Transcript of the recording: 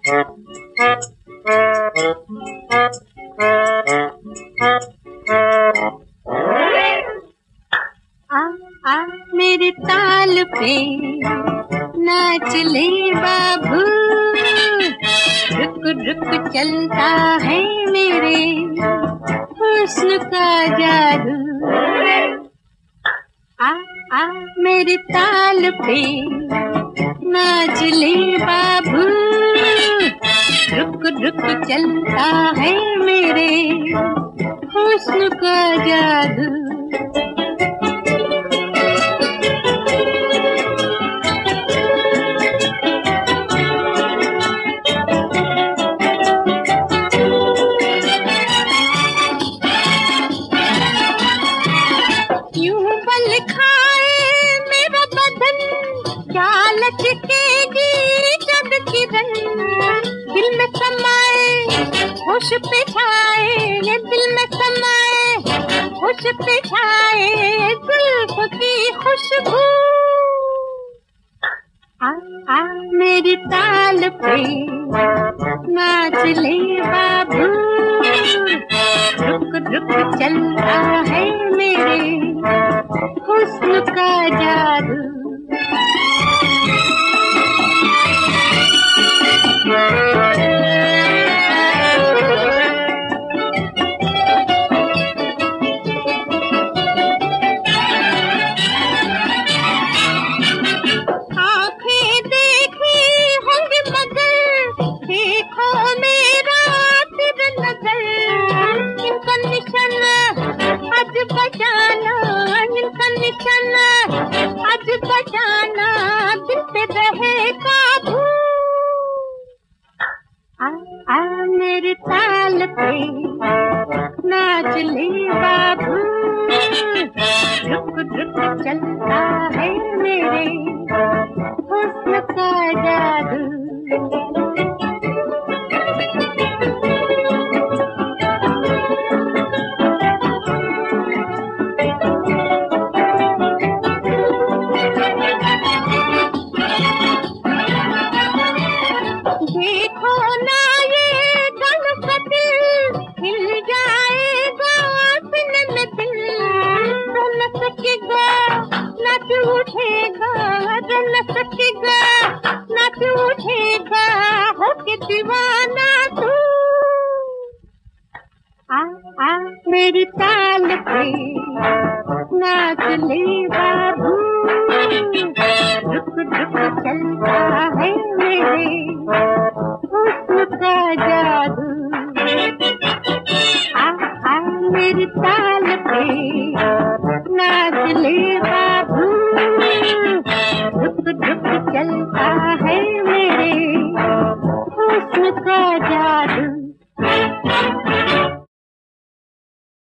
आ आ मेरे ताल पे नाच ले बाबू, रुक रुक चलता है मेरे हुस्न का जादू। आ आ मेरे ताल पे नाच ले बाबू, रुक रुक चलता है मेरे हुस्न का जादू। यूं बल खाए मेरा बदन, क्या लचकेगी जब किरण दिल में समाए होश पे छाए, ये दिल में समाए होश पे छाए जुल्फ की खुशबू। आ आ मेरी ताल पे नाच ले बाबू, रुक रुक चलता है मेरे हुस्न का जादू। आँखें देखी होंगी मगर देखो मेरा फिर नजर, इनका निशाना आज बजाना, इनका निशाना आज बजाना दिल पे रहे काबू। आ आ मेरे ताल पे नाच ले बाबू, रुक रुक चलता है मेरे हुस्न का जादू। देखो ना ये गल का दिल, हिल जाएगा सीने में दिल, रन सकेगा नाच उठेगा, रन सकेगा नाच उठेगा होके दीवाना तू। आ आ मेरी ताल पे नाच ले बाबू, रुक रुक चलता है मेरे हुस्न का जादू। आ आ मेरी ताल पे नाच ले